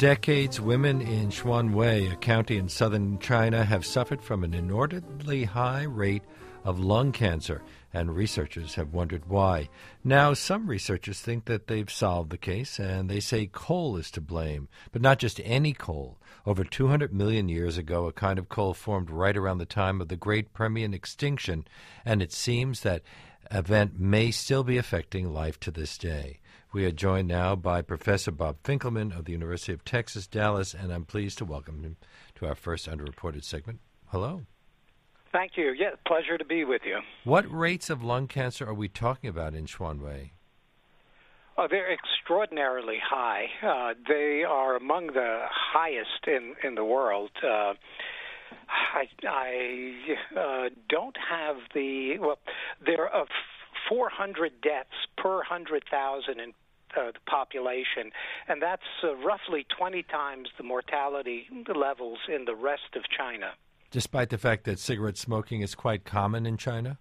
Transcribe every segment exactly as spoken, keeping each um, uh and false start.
decades, women in Xuanwei, a county in southern China, have suffered from an inordinately high rate of lung cancer, and researchers have wondered why. Now, some researchers think that they've solved the case, and they say coal is to blame, but not just any coal. Over two hundred million years ago, a kind of coal formed right around the time of the Great Permian extinction, and it seems that event may still be affecting life to this day. We are joined now by Professor Bob Finkelman of the University of Texas, Dallas, and I'm pleased to welcome him to our first underreported segment. Hello. Thank you. Yeah, pleasure to be with you. What rates of lung cancer are we talking about in Xuanwei? Oh, they're extraordinarily high. Uh, they are among the highest in, in the world. Uh, I, I uh, don't have the, well, there are four hundred deaths per one hundred thousand in uh, the population, and that's uh, roughly twenty times the mortality levels in the rest of China. Despite the fact that cigarette smoking is quite common in China?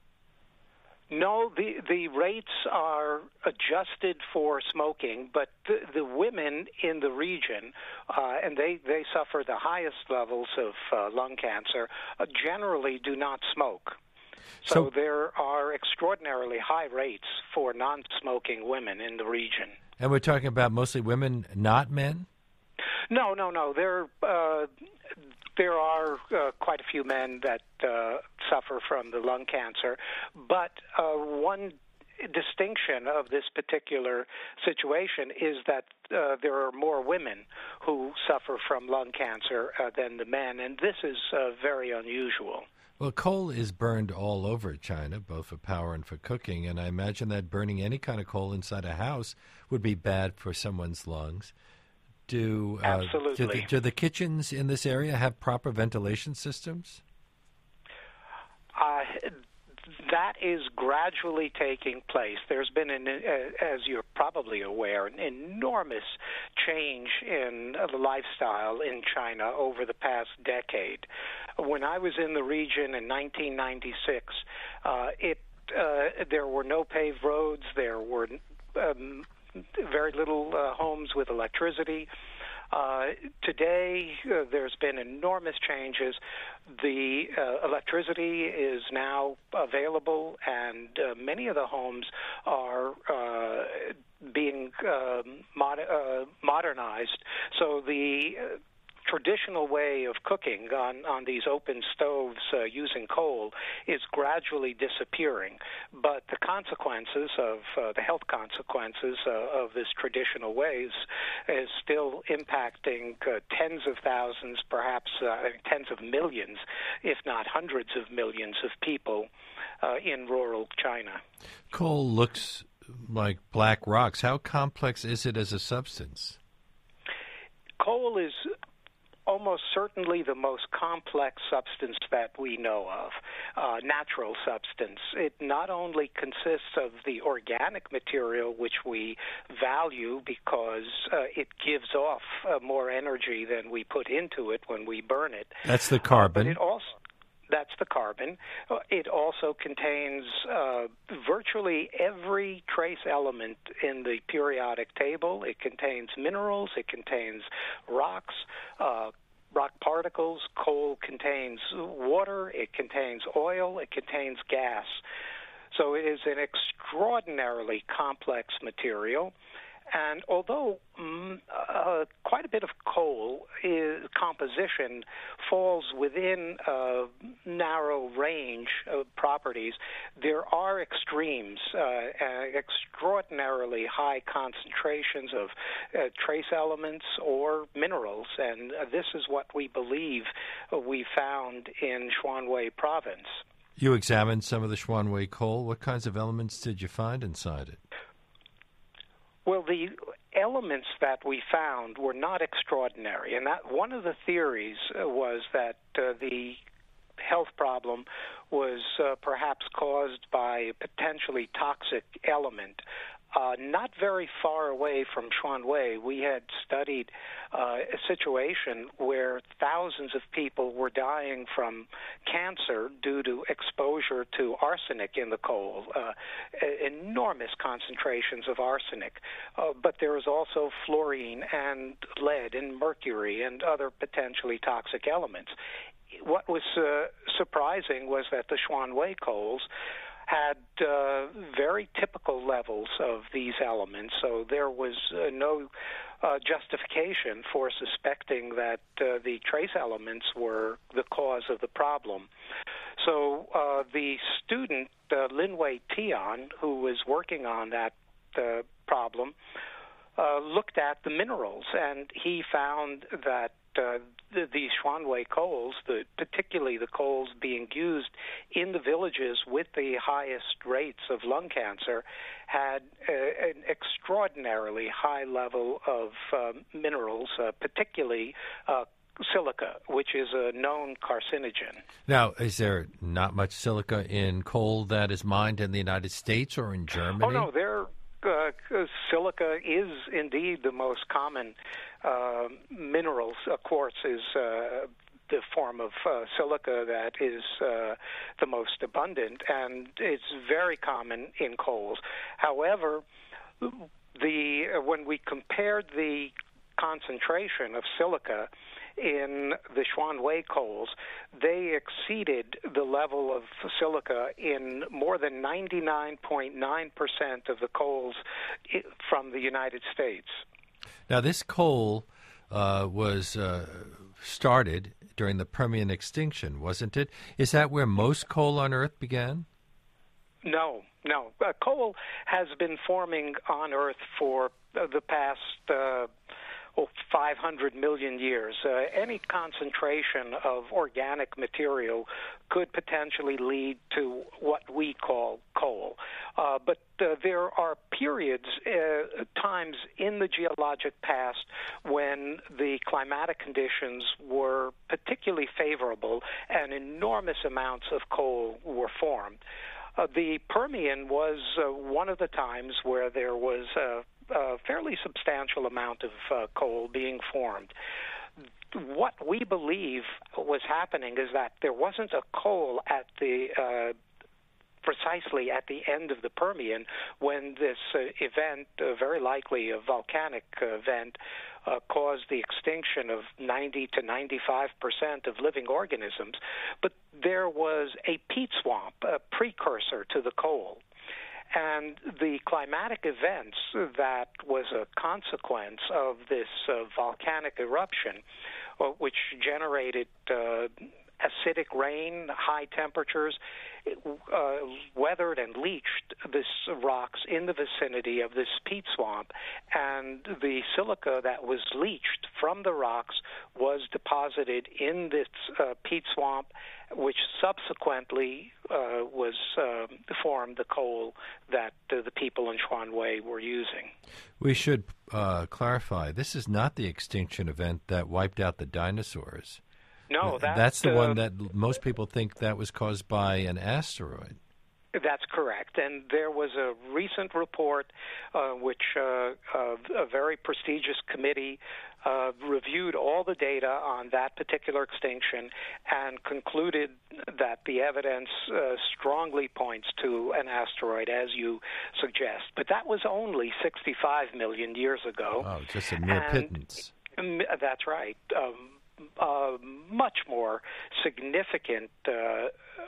No, the the rates are adjusted for smoking, but the, the women in the region, uh, and they, they suffer the highest levels of uh, lung cancer, uh, generally do not smoke. So, so there are extraordinarily high rates for non-smoking women in the region. And we're talking about mostly women, not men? No, no, no. There, uh, there are uh, quite a few men that uh, suffer from the lung cancer, but uh, one distinction of this particular situation is that uh, there are more women who suffer from lung cancer uh, than the men, and this is uh, very unusual. Well, coal is burned all over China, both for power and for cooking, and I imagine that burning any kind of coal inside a house would be bad for someone's lungs. Do, uh, Absolutely. Do the, do the kitchens in this area have proper ventilation systems? Uh, that is gradually taking place. There's been, an, uh, as you're probably aware, an enormous change in uh, the lifestyle in China over the past decade. When I was in the region in nineteen ninety-six, uh, it uh, there were no paved roads. There were um, very little uh, homes with electricity. Uh, today, uh, there's been enormous changes. The uh, electricity is now available, and uh, many of the homes are uh, being um, mod- uh, modernized. So the uh, traditional way of cooking on, on these open stoves uh, using coal is gradually disappearing. But the consequences of uh, the health consequences uh, of this traditional ways is still impacting uh, tens of thousands, perhaps uh, tens of millions, if not hundreds of millions of people uh, in rural China. Coal looks like black rocks. How complex is it as a substance? Coal is almost certainly the most complex substance that we know of, uh, natural substance. It not only consists of the organic material, which we value because uh, it gives off uh, more energy than we put into it when we burn it. That's the carbon. Uh, but it also That's the carbon. It also contains uh, virtually every trace element in the periodic table. It contains minerals. It contains rocks, uh, rock particles. Coal contains water. It contains oil. It contains gas. So it is an extraordinarily complex material. And although um, uh, quite a bit of coal is, composition falls within a narrow range of properties, there are extremes, uh, uh, extraordinarily high concentrations of uh, trace elements or minerals, and uh, this is what we believe uh, we found in Xuanwei province. You examined some of the Xuanwei coal. What kinds of elements did you find inside it? Well, the elements that we found were not extraordinary, and that one of the theories uh, was that uh, the health problem was uh, perhaps caused by a potentially toxic element. Uh, not very far away from Xuanwei, we had studied uh, a situation where thousands of people were dying from cancer due to exposure to arsenic in the coal, uh, enormous concentrations of arsenic. Uh, but there was also fluorine and lead and mercury and other potentially toxic elements. What was uh, surprising was that the Xuanwei coals had uh, very typical levels of these elements, so there was uh, no uh, justification for suspecting that uh, the trace elements were the cause of the problem. So uh, the student, uh, Linwei Tian, who was working on that uh, problem, uh, looked at the minerals, and he found that Uh, the, the Xuanwei coals, the, particularly the coals being used in the villages with the highest rates of lung cancer, had uh, an extraordinarily high level of uh, minerals, uh, particularly uh, silica, which is a known carcinogen. Now, is there not much silica in coal that is mined in the United States or in Germany? Oh, no, there Uh, silica is indeed the most common uh, minerals. Uh, quartz is uh, the form of uh, silica that is uh, the most abundant, and it's very common in coals. However, the uh, when we compared the concentration of silica in the Xuanwei coals, they exceeded the level of silica in more than ninety-nine point nine percent of the coals from the United States. Now, this coal uh, was uh, started during the Permian extinction, wasn't it? Is that where most coal on Earth began? No, no. Uh, coal has been forming on Earth for uh, the past uh, oh, five hundred million years. Uh, any concentration of organic material could potentially lead to what we call coal. Uh, but uh, there are periods, uh, times in the geologic past when the climatic conditions were particularly favorable and enormous amounts of coal were formed. Uh, the Permian was uh, one of the times where there was a, a fairly substantial amount of uh, coal being formed. What we believe was happening is that there wasn't a coal at the uh, precisely at the end of the Permian when this uh, event, uh, very likely a volcanic uh, event, uh, caused the extinction of ninety to ninety-five percent of living organisms. But there was a peat swamp, a precursor to the coal. And the climatic events that was a consequence of this uh, volcanic eruption, uh, which generated uh, acidic rain, high temperatures, uh, weathered and leached these rocks in the vicinity of this peat swamp, and the silica that was leached from the rocks was deposited in this uh, peat swamp, which subsequently uh, was uh, formed the coal that uh, the people in Xuanwei were using. We should uh, clarify, this is not the extinction event that wiped out the dinosaurs. No, that, that's the uh, one that most people think that was caused by an asteroid. That's correct. And there was a recent report uh, which uh, uh, a very prestigious committee uh, reviewed all the data on that particular extinction and concluded that the evidence uh, strongly points to an asteroid, as you suggest. But that was only sixty-five million years ago. Oh, just a mere and, pittance. Um, that's right. Um, uh, much more significant uh,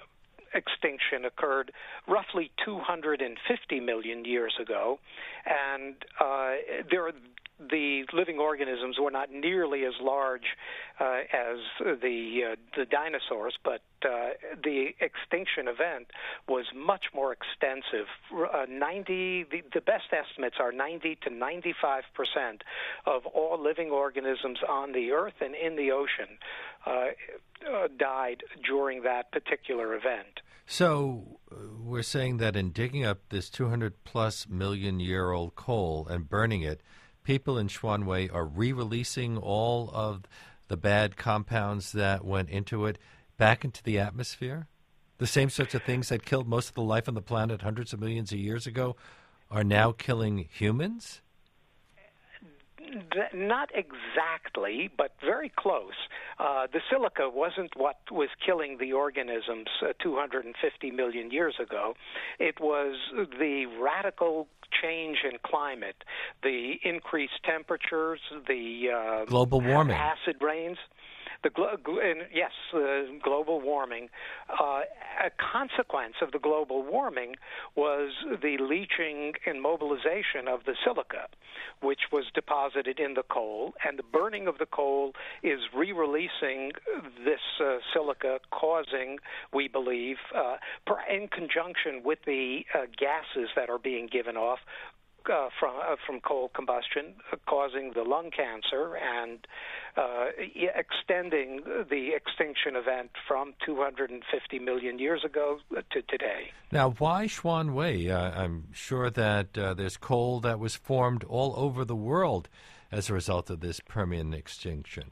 extinction occurred roughly two hundred fifty million years ago, and uh, there, the living organisms were not nearly as large uh, as the uh, the dinosaurs, but uh, the extinction event was much more extensive. Uh, ninety, the, the best estimates are ninety to ninety-five percent of all living organisms on the Earth and in the ocean uh, uh, died during that particular event. So uh, we're saying that in digging up this two hundred plus million year old coal and burning it, people in Xuanwei are re-releasing all of the bad compounds that went into it back into the atmosphere? The same sorts of things that killed most of the life on the planet hundreds of millions of years ago are now killing humans? Not exactly, but very close. Uh, the silica wasn't what was killing the organisms uh, two hundred fifty million years ago. It was the radical change in climate, the increased temperatures, the uh, global warming, acid rains. The glo- and yes, uh, global warming. Uh, a consequence of the global warming was the leaching and mobilization of the silica, which was deposited in the coal, and the burning of the coal is re-releasing this uh, silica, causing, we believe, uh, in conjunction with the uh, gases that are being given off, Uh, from uh, from coal combustion, uh, causing the lung cancer and uh, extending the extinction event from two hundred fifty million years ago to today. Now, why Xuanwei? Uh, I'm sure that uh, there's coal that was formed all over the world as a result of this Permian extinction.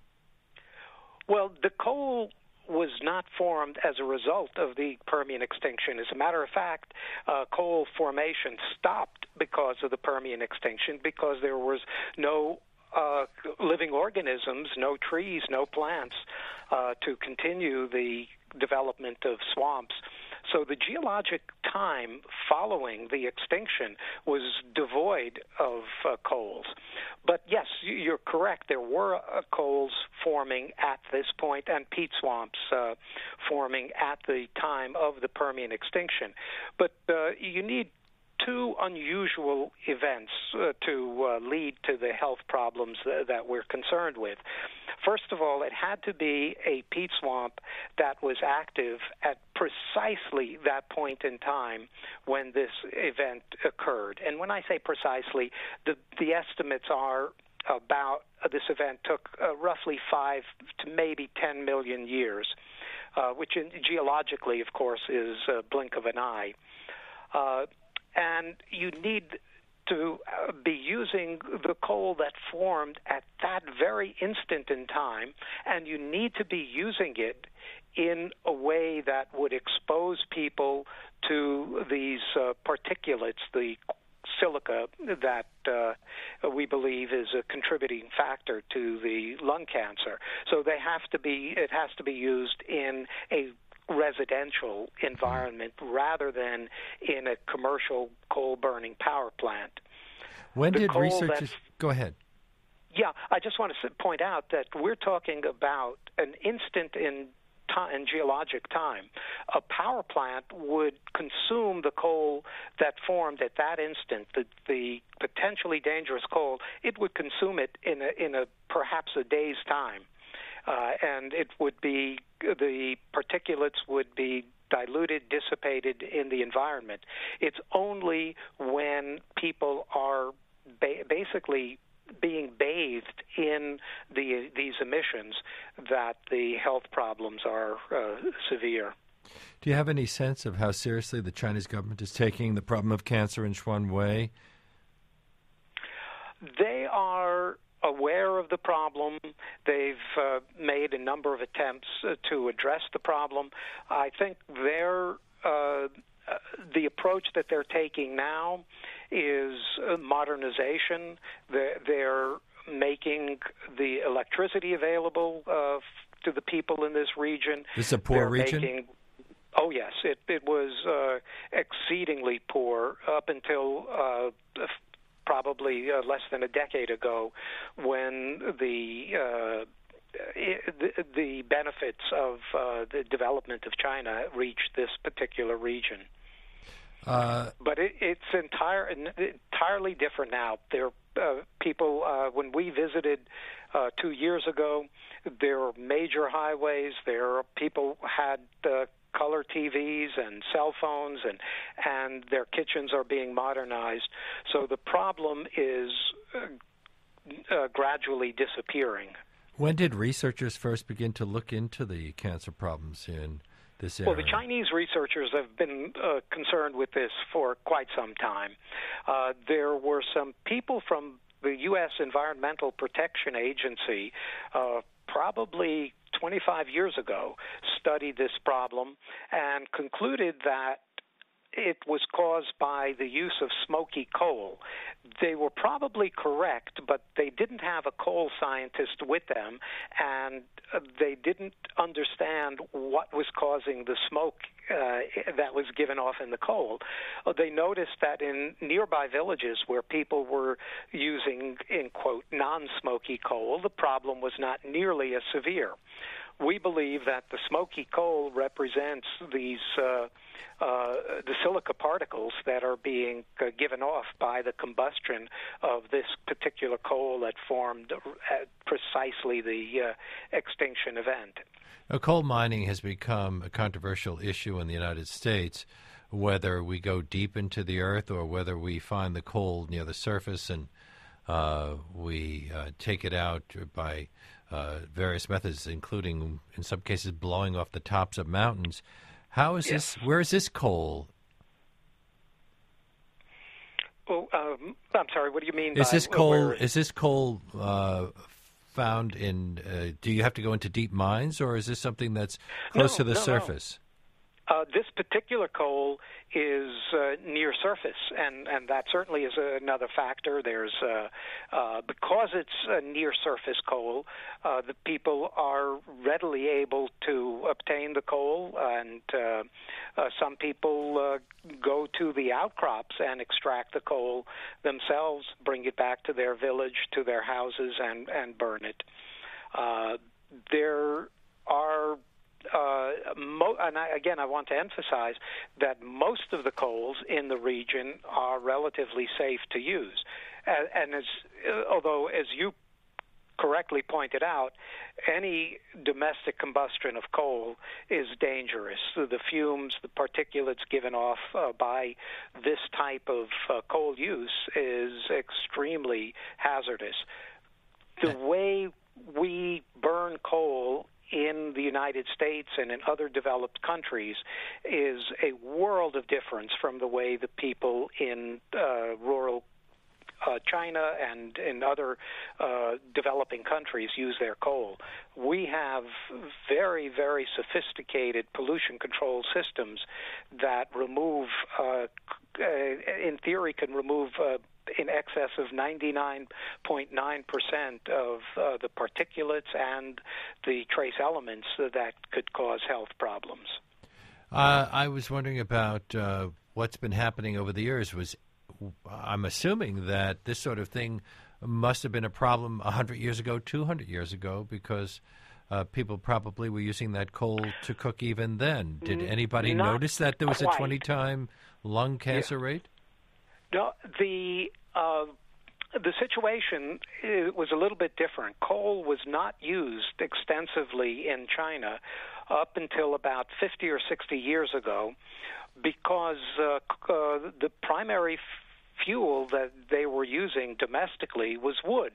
Well, the coal was not formed as a result of the Permian extinction. As a matter of fact, uh, coal formation stopped because of the Permian extinction because there was no uh, living organisms, no trees, no plants uh, to continue the development of swamps. So the geologic time following the extinction was devoid of uh, coals. But yes, you're correct. There were uh, coals forming at this point and peat swamps uh, forming at the time of the Permian extinction. But uh, you need two unusual events uh, to uh, lead to the health problems uh, that we're concerned with. First of all, it had to be a peat swamp that was active at precisely that point in time when this event occurred. And when I say precisely, the, the estimates are about uh, this event took uh, roughly five to maybe ten million years, uh, which in, geologically, of course, is a blink of an eye. Uh, and you need to uh, be using the coal that formed at that very instant in time, and you need to be using it in a way that would expose people to these uh, particulates, the silica that uh, we believe is a contributing factor to the lung cancer. So they have to be, it has to be used in a residential environment rather than in a commercial coal-burning power plant. When did researchers... Go ahead. Yeah, I just want to point out that we're talking about an instant in time, in geologic time. A power plant would consume the coal that formed at that instant, the, the potentially dangerous coal. It would consume it in a, in a perhaps a day's time. Uh, and it would be, the particulates would be diluted, dissipated in the environment. It's only when people are ba- basically being bathed in the these emissions that the health problems are uh, severe. Do you have any sense of how seriously the Chinese government is taking the problem of cancer in Xuanwei? They are aware of the problem. They've uh, made a number of attempts uh, to address the problem. I think their uh, the approach that they're taking now is uh, modernization. They're, they're making the electricity available uh, f- to the people in this region. This is a poor they're region? Making, oh, yes. It, it was uh, exceedingly poor up until uh, probably uh, less than a decade ago, when the uh, the, the benefits of uh, the development of China reached this particular region. Uh, but it, it's entire, entirely different now. There, uh, people, uh, when we visited uh, two years ago, there were major highways. There, people had uh, color T Vs and cell phones, and and their kitchens are being modernized. So the problem is uh, uh, gradually disappearing. When did researchers first begin to look into the cancer problems in this area? Well, the Chinese researchers have been uh, concerned with this for quite some time. Uh, there were some people from the U S Environmental Protection Agency uh, probably twenty-five years ago studied this problem and concluded that it was caused by the use of smoky coal. They were probably correct, but they didn't have a coal scientist with them, and uh, they didn't understand what was causing the smoke uh, that was given off in the coal. Uh, they noticed that in nearby villages where people were using, in quote, non-smoky coal, the problem was not nearly as severe. We believe that the smoky coal represents these uh, uh, the silica particles that are being uh, given off by the combustion of this particular coal that formed at precisely the uh, extinction event. Now, coal mining has become a controversial issue in the United States, whether we go deep into the earth or whether we find the coal near the surface and uh, we uh, take it out by Uh, various methods, including, in some cases, blowing off the tops of mountains. How is yes. this? Where is this coal? Oh, um, I'm sorry. What do you mean? Is by, this coal? Where, is this coal uh, found in? Uh, do you have to go into deep mines, or is this something that's close no, to the no, surface? No. Uh, this particular coal is uh, near surface, and, and that certainly is another factor. There's uh, uh, because it's a near surface coal, uh, the people are readily able to obtain the coal, and uh, uh, some people uh, go to the outcrops and extract the coal themselves, bring it back to their village, to their houses, and, and burn it. Uh, there are Uh, mo- and I, again, I want to emphasize that most of the coals in the region are relatively safe to use. And, and as, uh, although, as you correctly pointed out, any domestic combustion of coal is dangerous. The fumes, the particulates given off uh, by this type of uh, coal use is extremely hazardous. The way we burn coal in the United States and in other developed countries is a world of difference from the way the people in uh, rural uh, China and in other uh, developing countries use their coal. We have very, very sophisticated pollution control systems that remove, uh, in theory, can remove uh, in excess of ninety-nine point nine percent of uh, the particulates and the trace elements that could cause health problems. Uh, I was wondering about uh, what's been happening over the years. Was I'm assuming that this sort of thing must have been a problem one hundred years ago, two hundred years ago, because uh, people probably were using that coal to cook even then. Did anybody Not notice that there was quite. a twenty-time lung cancer yeah. rate? No, the uh, the situation it was a little bit different. Coal was not used extensively in China up until about fifty or sixty years ago, because uh, uh, the primary f- fuel that they were using domestically was wood.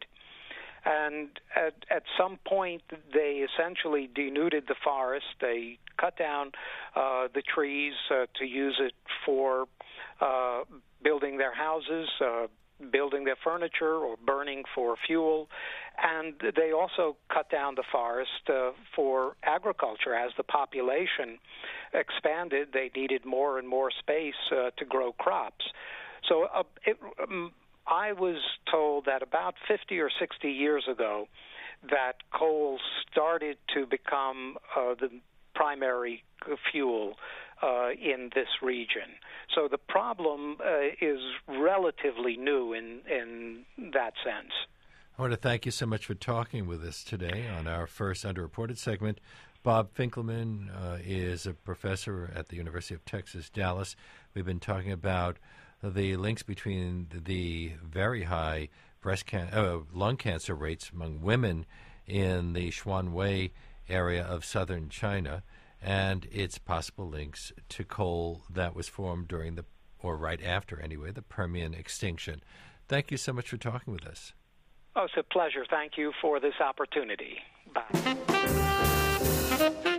And at, at some point, they essentially denuded the forest. They cut down uh, the trees uh, to use it for uh, building their houses, uh, building their furniture, or burning for fuel. And they also cut down the forest uh, for agriculture. As the population expanded, they needed more and more space uh, to grow crops. So uh, it, um, I was told that about fifty or sixty years ago that coal started to become uh, the primary fuel uh, in this region. So the problem uh, is relatively new in, in that sense. I want to thank you so much for talking with us today on our first Underreported segment. Bob Finkelman uh, is a professor at the University of Texas, Dallas. We've been talking about the links between the very high breast can- uh, lung cancer rates among women in the Xuanwei area of southern China and its possible links to coal that was formed during the, or right after anyway, the Permian extinction. Thank you so much for talking with us. Oh, it's a pleasure. Thank you for this opportunity. Bye.